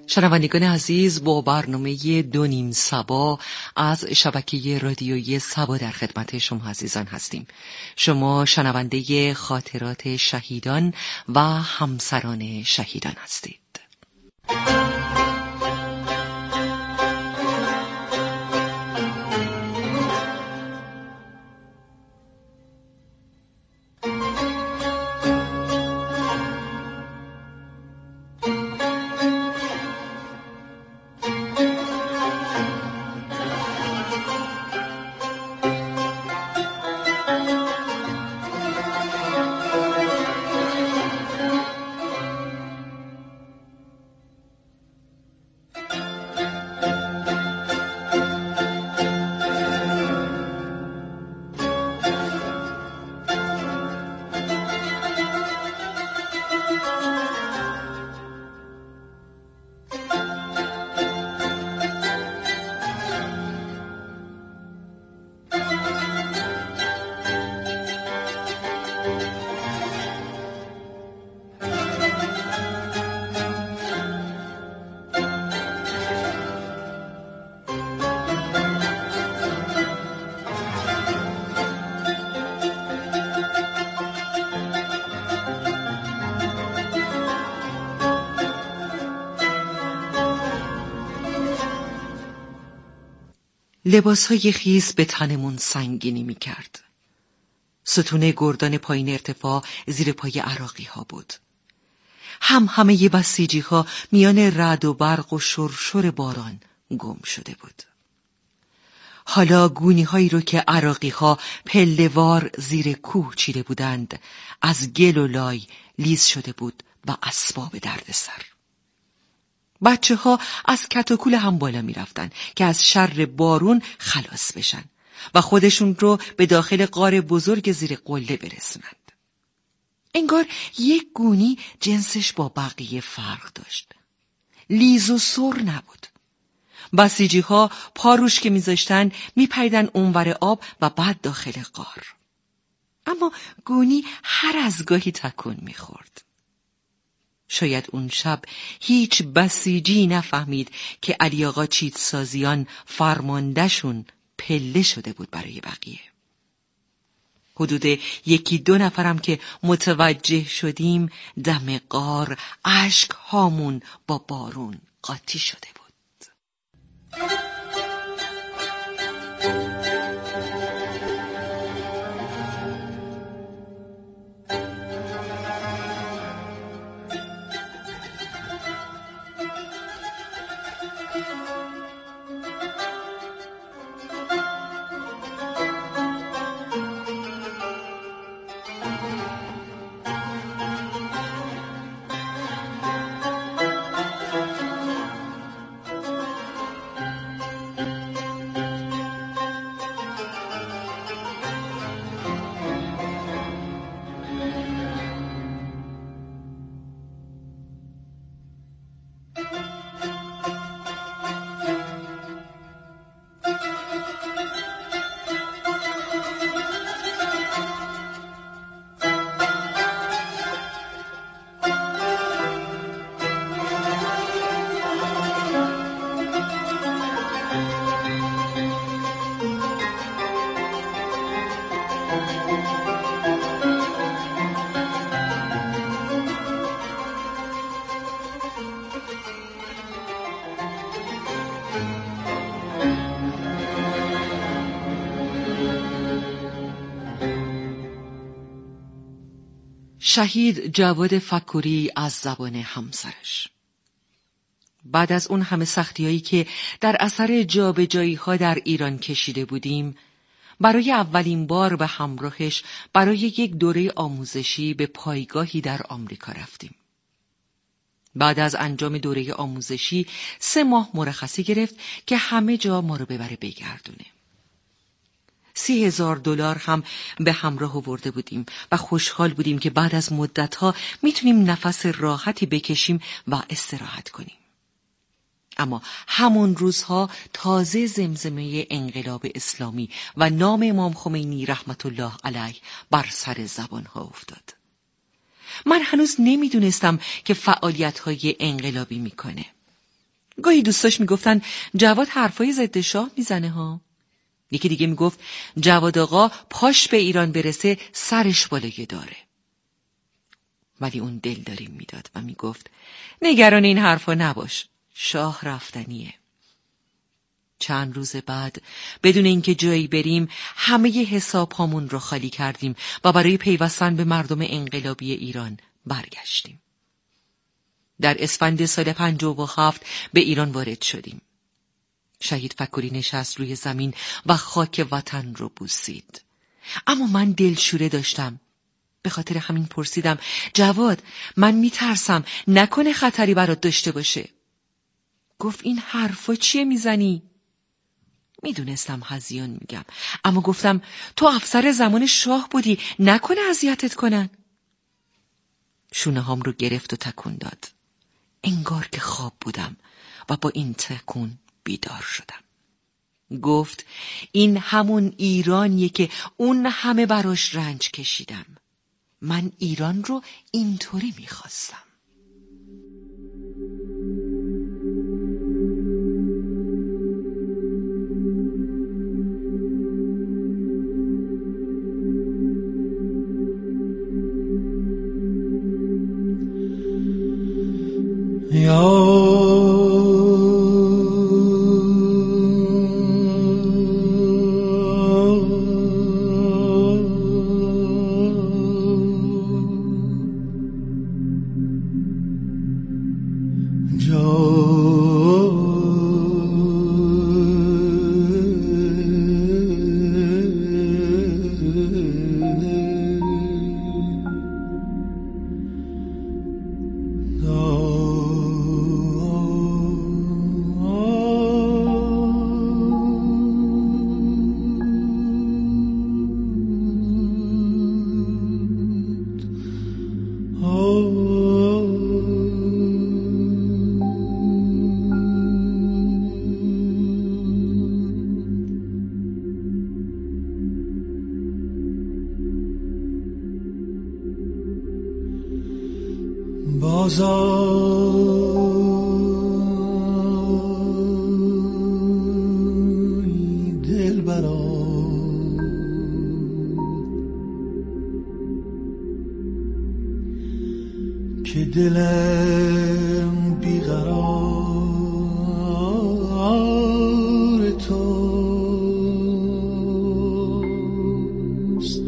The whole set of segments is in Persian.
شنوندگان عزیز، با برنامه 2 نیم صبا از شبکه رادیویی صبا در خدمت شما عزیزان هستیم. شما شنونده خاطرات شهیدان و همسران شهیدان هستید. لباسهای خیس به تنمون سنگینی می کرد. ستون گردان پایین ارتفاع زیر پای عراقی ها بود. همه بسیجی ها میان رعد و برق و شرشر باران گم شده بود. حالا گونی هایی رو که عراقی ها پله‌وار زیر کوه چیده بودند از گل و لای لیز شده بود و اسباب دردسر. بچه ها از کتاکول هم بالا می رفتن که از شر بارون خلاص بشن و خودشون رو به داخل غار بزرگ زیر قله برسونند. انگار یک گونی جنسش با بقیه فرق داشت. لیز و سر نبود. بسیجی ها پاروش که می زاشتن می پریدن اونور آب و بعد داخل غار. اما گونی هر از گاهی تکون می خورد. شاید اون شب هیچ بسیجی نفهمید که علی آقا چیتسازیان فرماندهشون پله شده بود برای بقیه. حدود 1-2 نفرم که متوجه شدیم دم غار اشک هامون با بارون قاطی شده بود. شهید جواد فکوری از زبان همسرش. بعد از اون همه سختی‌هایی که در اثر جابجایی‌ها در ایران کشیده بودیم، برای اولین بار به همراهش برای یک دوره آموزشی به پایگاهی در آمریکا رفتیم. بعد از انجام دوره آموزشی 3 ماه مرخصی گرفت که همه جا ما رو ببره بگردونه. $30,000 هم به همراه آورده بودیم و خوشحال بودیم که بعد از مدتها میتونیم نفس راحتی بکشیم و استراحت کنیم. اما همون روزها تازه زمزمه انقلاب اسلامی و نام امام خمینی رحمت الله علیه بر سر زبانها افتاد. من هنوز نمیدونستم که فعالیت‌های انقلابی میکنه. گاهی دوستاش میگفتن جواد حرفای ضد شاه میزنه ها. یکی دیگه میگفت جواد آقا پاش به ایران برسه سرش بالای داره. ولی اون دلداری میداد و میگفت نگران این حرفا نباش، شاه رفتنیه. چند روز بعد بدون اینکه جایی بریم همه حساب هامون رو خالی کردیم و برای پیوستن به مردم انقلابی ایران برگشتیم. در اسفند سال 57 به ایران وارد شدیم. شهید فکری نشست روی زمین و خاک وطن رو بوسید. اما من دلشوره داشتم. به خاطر همین پرسیدم جواد من میترسم نکنه خطری برات داشته باشه. گفت این حرفا چیه میزنی؟ میدونستم هزیان میگم، اما گفتم تو افسر زمان شاه بودی، نکنه اذیتت کنن. شونه هام رو گرفت و تکون داد. انگار که خواب بودم و با این تکون بیدار شدم. گفت این همون ایرانیه که اون همه براش رنج کشیدم. من ایران رو اینطوری میخواستم. بازای دلبران که دلم بیقرار توست.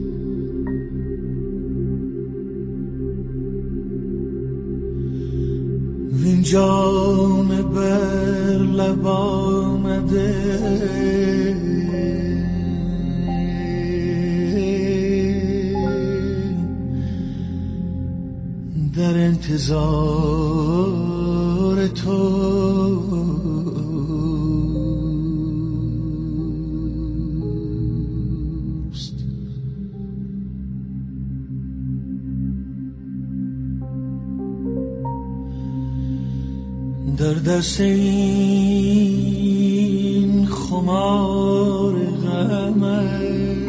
وین جام بر لب آمده در انتظار توست. در دست این خمار غمت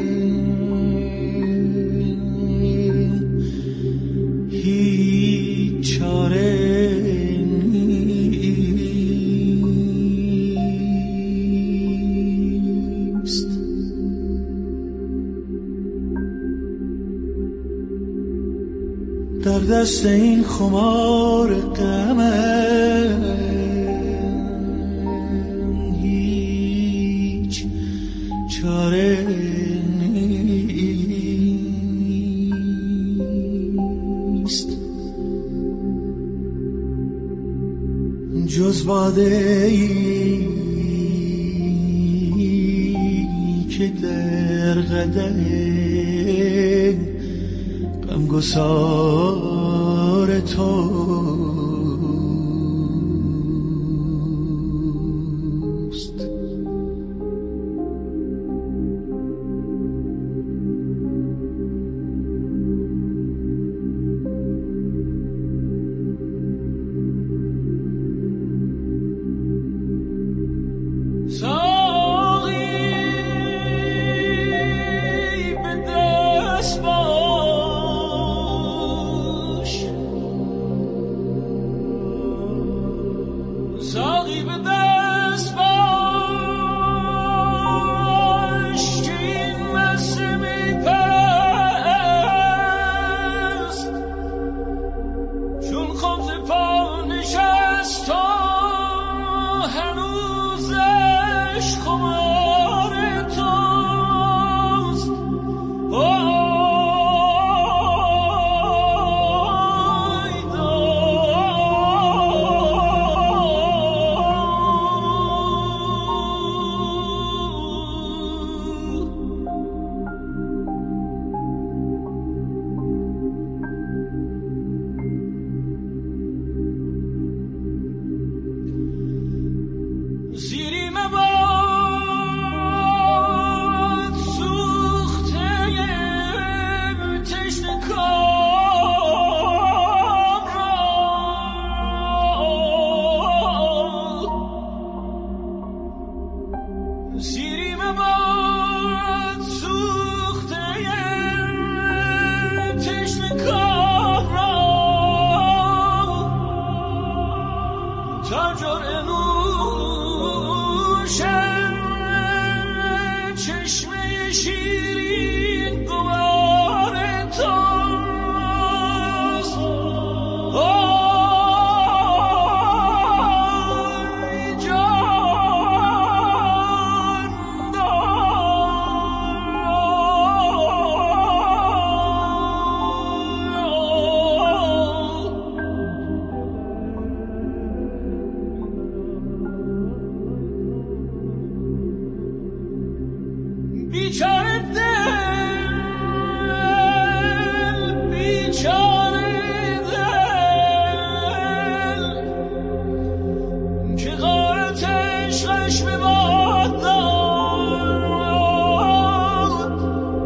هیچ چاره نیست. در دست این خمار غمت هیچ چاره نیست جز باده ای که در قدم غمگسار توست. سیری مباد سوخته تشنه کار را تا جرعه نوشم چشمه شیرین گوار توست. بیچاره دل که غارت عشقش به باد داد.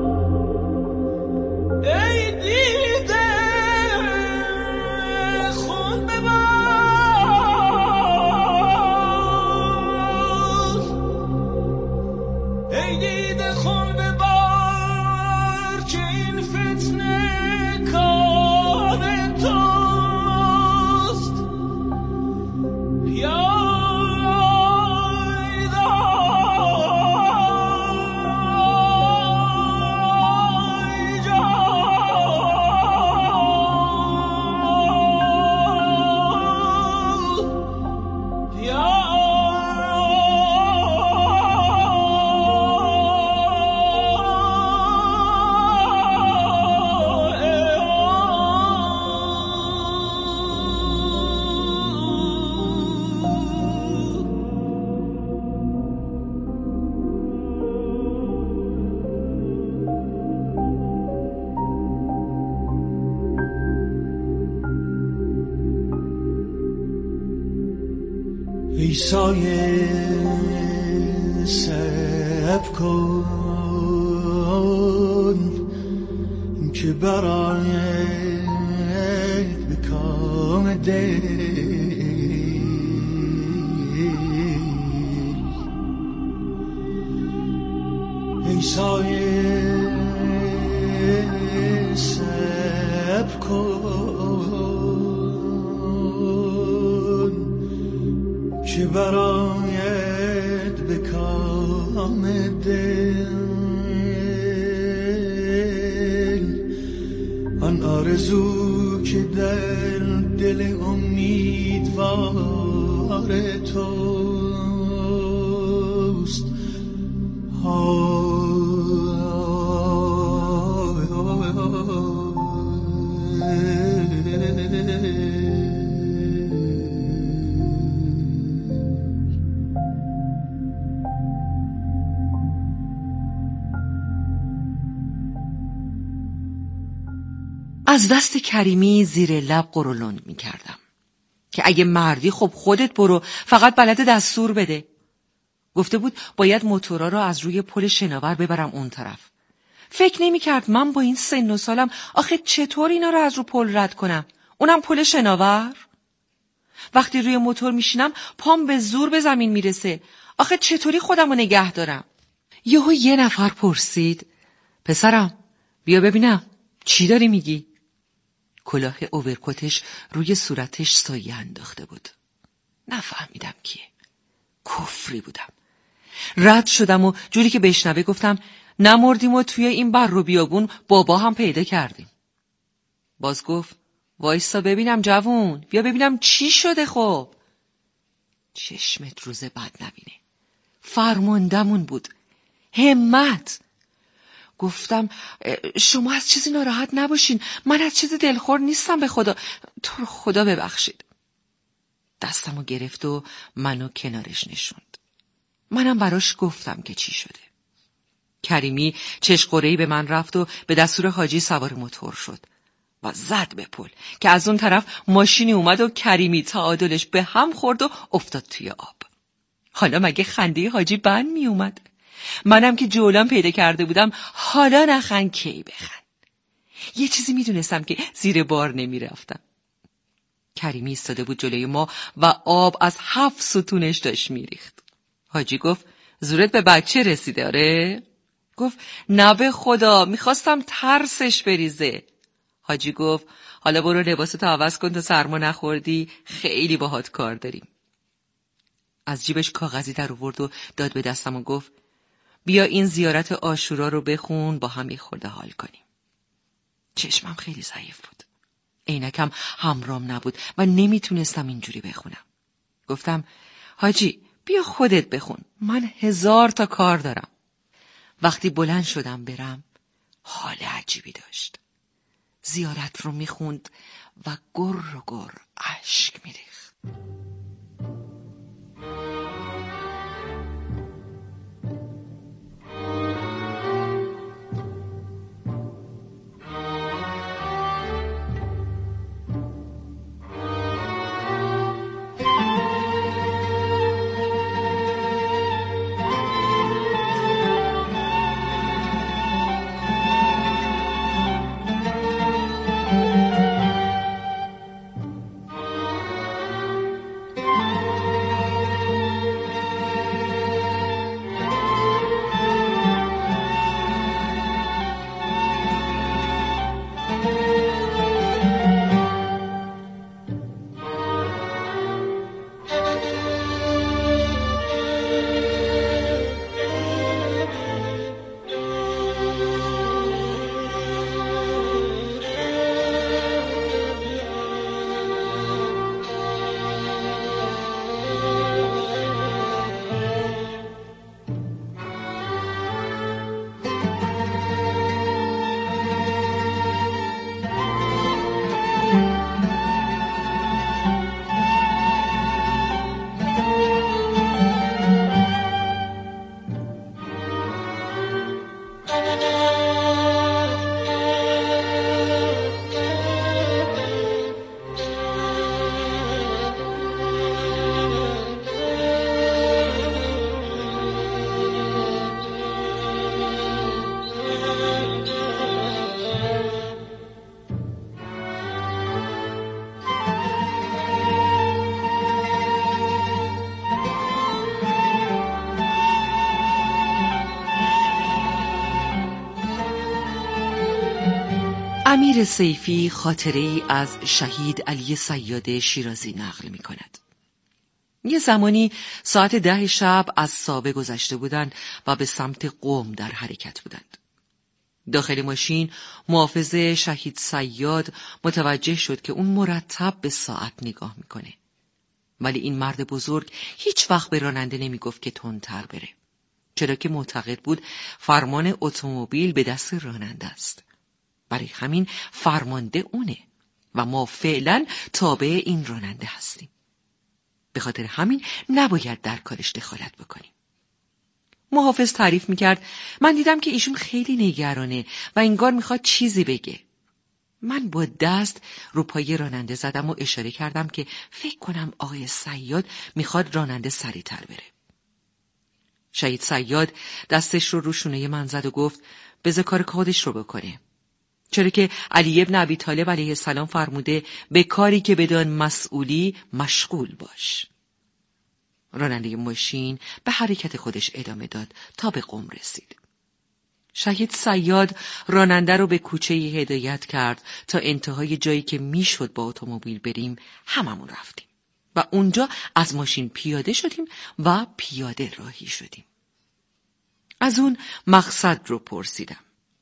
ای دیده خون ببار، ای دیده خون ببار که این فتنه کار توست. یا ای سایه صبر کن که برای به کام دل. ای سایه صبر کن که برایت به کام دل. آن آرزو که در دل امیدوار توست. از دست کریمی زیر لب قرولند می کردم که اگه مردی خب خودت برو، فقط بلد دستور بده. گفته بود باید موتورا را از روی پل شناور ببرم اون طرف. فکر نمی کرد من با این سن و سالم آخه چطور اینا را از رو پل رد کنم، اونم پل شناور. وقتی روی موتور میشینم پام به زور به زمین میرسه، آخه چطوری خودم رو نگه دارم. یه نفر پرسید پسرم بیا ببینم چی داری میگی؟ کلاه اوورکوتش روی صورتش سایه انداخته بود. نفهمیدم کیه. کفری بودم. رد شدم و جوری که بشنوه گفتم نمردیم و توی این بر رو بیابون بابا هم پیدا کردیم. باز گفت وایسا ببینم جوون، بیا ببینم چی شده. خب چشمت روز بد نبینه. فرماندمون بود. همت. گفتم شما از چیزی ناراحت نباشین، من از چیزی دلخور نیستم، به خدا تو رو خدا ببخشید. دستمو گرفت و منو کنارش نشوند. منم براش گفتم که چی شده. کریمی چشقوره‌ای به من رفت و به دستور حاجی سوار موتور شد و زد به پل که از اون طرف ماشینی اومد و کریمی تعادلش به هم خورد و افتاد توی آب. حالا مگه خنده حاجی بند می اومد؟ منم که جولان پیدا کرده بودم حالا نخند کی بخند. یه چیزی میدونستم که زیر بار نمی رفتم. کریمی ایستاده بود جلوی ما و آب از 7 ستونش داشت میریخت. حاجی گفت زورت به بچه رسیده آره؟ گفت نه به خدا، میخواستم ترسش بریزه. حاجی گفت حالا برو لباستو عوض کن تا سرما نخوردی، خیلی باهات کار داریم. از جیبش کاغذی در آورد و داد به دستم و گفت بیا این زیارت عاشورا رو بخون، با هم یه خورده حال کنیم. چشمم خیلی ضعیف بود. عینکم همرام نبود و نمیتونستم اینجوری بخونم. گفتم حاجی بیا خودت بخون، من 1000 تا کار دارم. وقتی بلند شدم برم حال عجیبی داشت. زیارت رو میخوند و گر اشک میریخت. امیر سیفی خاطره‌ای از شهید علی صیاد شیرازی نقل می کند. یه زمانی ساعت 10 شب از سابه گذشته بودند و به سمت قم در حرکت بودند. داخل ماشین محافظ شهید صیاد متوجه شد که اون مرتب به ساعت نگاه میکنه. ولی این مرد بزرگ هیچ وقت به راننده نمیگفت که تندتر بره. چرا که معتقد بود فرمان اتومبیل به دست راننده است. برای همین فرمانده اونه و ما فعلا تابع این راننده هستیم. به خاطر همین نباید در کارش دخالت بکنیم. محافظ تعریف میکرد من دیدم که ایشون خیلی نگرانه و انگار میخواد چیزی بگه. من با دست رو پای راننده زدم و اشاره کردم که فکر کنم آقای صیاد میخواد راننده سریعتر بره. شهید صیاد دستش رو شونه من زد و گفت بذار کار خودش رو بکنه. چرا که علی ابن ابی طالب علیه السلام فرموده به کاری که بدان مسئولی مشغول باش. راننده ماشین به حرکت خودش ادامه داد تا به قم رسید. شهید صیاد راننده رو به کوچه‌ای هدایت کرد تا انتهای جایی که میشد با اتومبیل بریم هممون رفتیم و اونجا از ماشین پیاده شدیم و پیاده راهی شدیم. از اون مقصد رو پرسیدم.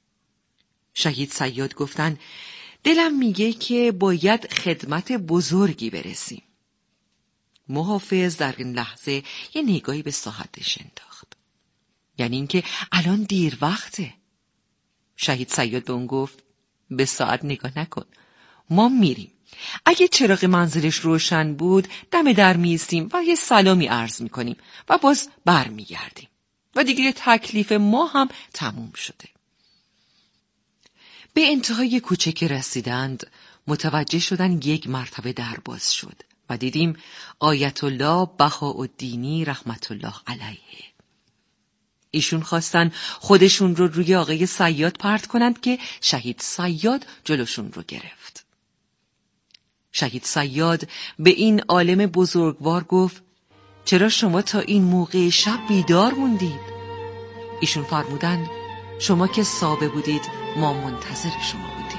شهید صیاد گفتن دلم میگه که باید خدمت بزرگی برسیم. محافظ در این لحظه یه نگاهی به ساعتش انداخت. یعنی اینکه الان دیر وقته. شهید صیاد به اون گفت به ساعت نگاه نکن، ما میریم. اگه چراغ منزلش روشن بود دم در میستیم و یه سلامی عرض میکنیم و باز برمیگردیم و دیگه تکلیف ما هم تموم شده. به انتهای کوچه که رسیدند متوجه شدن یک مرتبه در باز شد و دیدیم آیت الله بهاءالدینی رحمت الله علیه. ایشون خواستن خودشون رو روی آقای صیاد پرت کنند که شهید صیاد جلوشون رو گرفت. شهید صیاد به این عالم بزرگوار گفت چرا شما تا این موقع شب بیدار موندید؟ ایشون فرمودند شما که صابه بودید ما منتظر شما بودیم.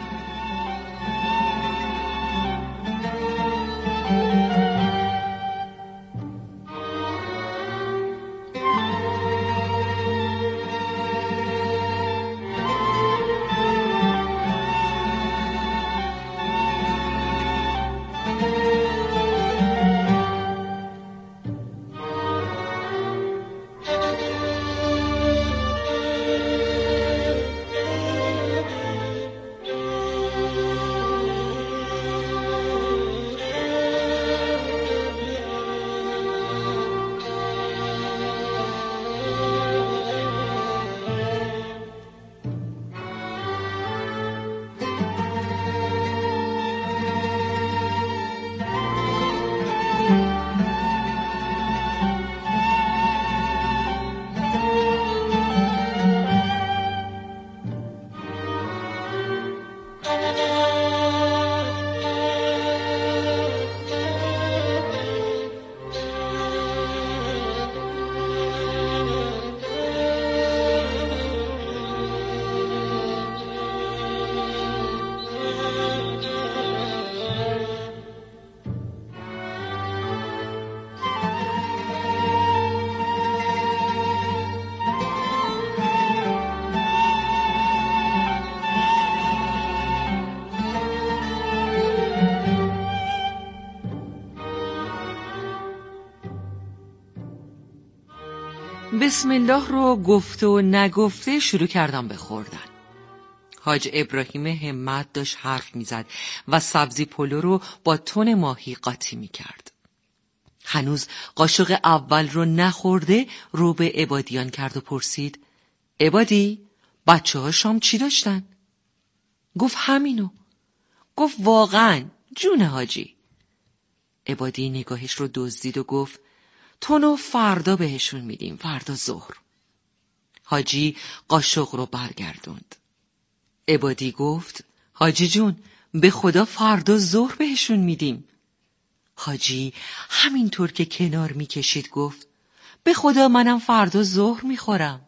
بسم الله رو گفته و نگفته شروع کردم به خوردن. حاج ابراهیم همت داشت حرف میزد و سبزی پلو رو با تن ماهی قاطی میکرد. هنوز قاشق اول رو نخورده رو به عبادیان کرد و پرسید عبادی بچه ها شام چی داشتن؟ گفت همینو. گفت واقعا جون حاجی. عبادی نگاهش رو دزدید و گفت تونو فردا بهشون میدیم، فردا ظهر. حاجی قاشق رو برگردوند. عبادی گفت حاجی جون به خدا فردا ظهر بهشون میدیم. حاجی همینطور که کنار میکشید گفت به خدا منم فردا ظهر میخورم.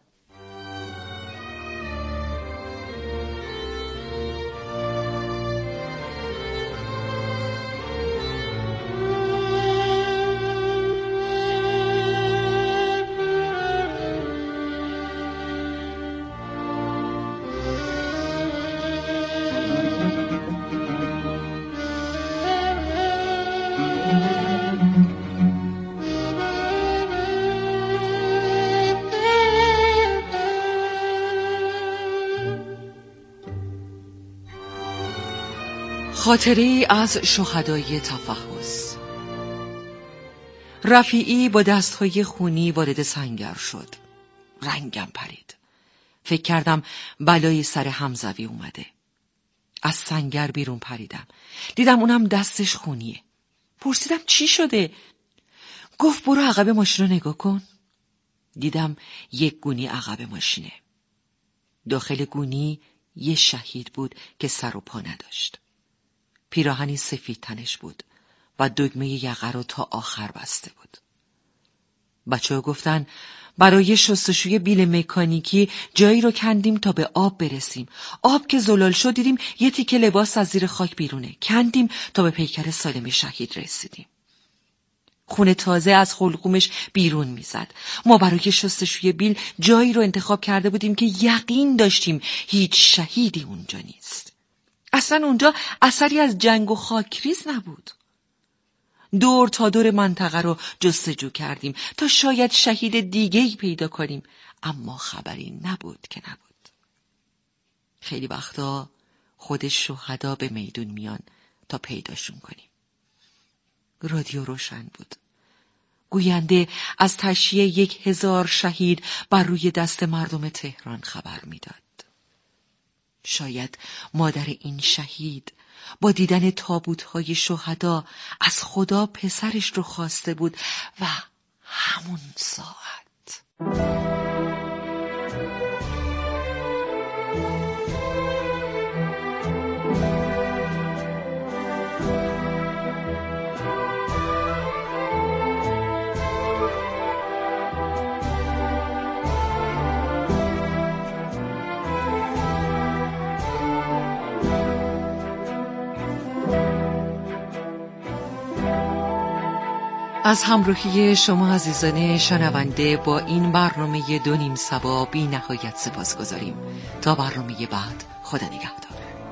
خاطری از شهدای تفحص. رفیعی با دستهای خونی وارد سنگر شد. رنگم پرید. فکر کردم بلای سر حمزوی اومده. از سنگر بیرون پریدم. دیدم اونم دستش خونیه. پرسیدم چی شده؟ گفت برو عقب ماشین رو نگاه کن. دیدم یک گونی عقب ماشینه. داخل گونی یه شهید بود که سر و پا نداشت. پیراهنی سفید تنش بود و دگمه یقه رو تا آخر بسته بود. بچه‌ها گفتن برای شستشوی بیل مکانیکی جایی رو کندیم تا به آب برسیم. آب که زلال شد دیدیم یه تیکه لباس از زیر خاک بیرونه. کندیم تا به پیکر سالم شهید رسیدیم. خون تازه از حلقومش بیرون میزد. ما برای شستشوی بیل جایی رو انتخاب کرده بودیم که یقین داشتیم هیچ شهیدی اونجا نیست. اصلا اونجا اثری از جنگ و خاکریز نبود. دور تا دور منطقه رو جستجو کردیم تا شاید شهید دیگه‌ای پیدا کنیم، اما خبری نبود که نبود. خیلی وقتا خود شهدا به میدون میان تا پیداشون کنیم. رادیو روشن بود. گوینده از تشییع 1000 شهید بر روی دست مردم تهران خبر میداد. شاید مادر این شهید با دیدن تابوت‌های شهدا از خدا پسرش رو خواسته بود و همون ساعت از همراهی شما عزیزان شنونده با این برنامه 2 نیم سبا بی نهایت سپاسگزاریم. تا برنامه بعد، خدا نگهدار.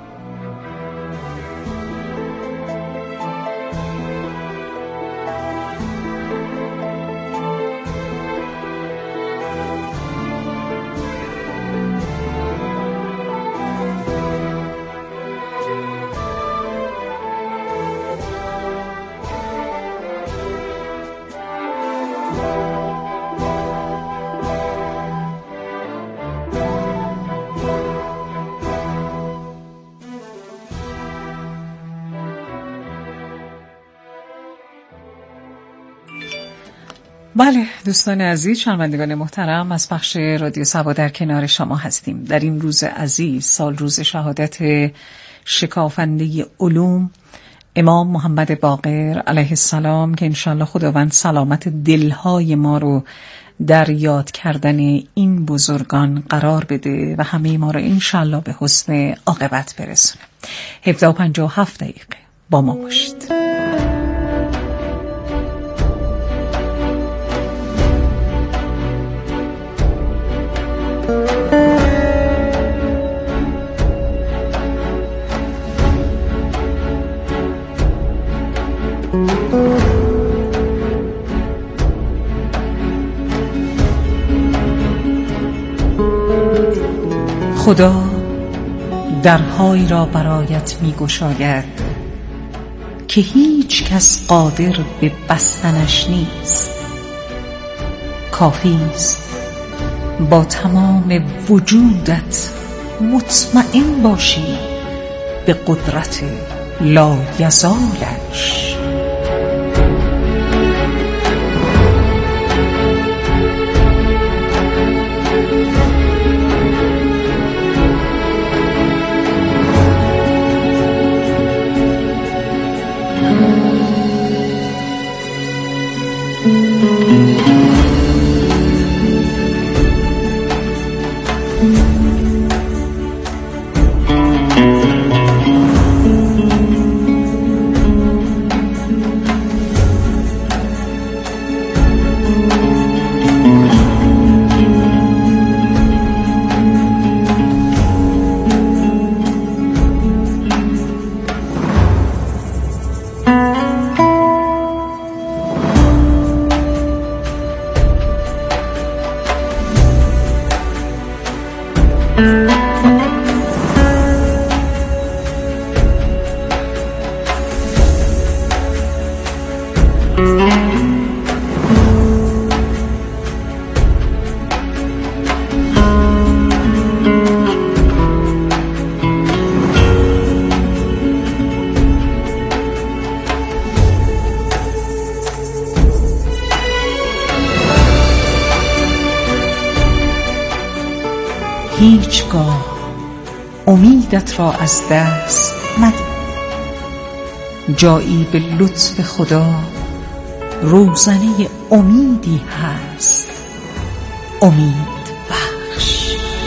بله دوستان عزیز، شنوندگان محترم، از بخش رادیو سبا در کنار شما هستیم. در این روز عزیز، سال روز شهادت شکافنده علوم امام محمد باقر علیه السلام، که انشالله خداوند سلامت دلهای ما رو در یاد کردن این بزرگان قرار بده و همه ما رو انشالله به حسن عاقبت برسونه. 17:57 با ما باشید. خدا درهایی را برایت می گشاید که هیچ کس قادر به بستنش نیست. کافی است با تمام وجودت مطمئن باشی به قدرت لایزالش. هیچگاه امیدت را از دست مده. جایی به لطف خدا روزنه امیدی هست. امید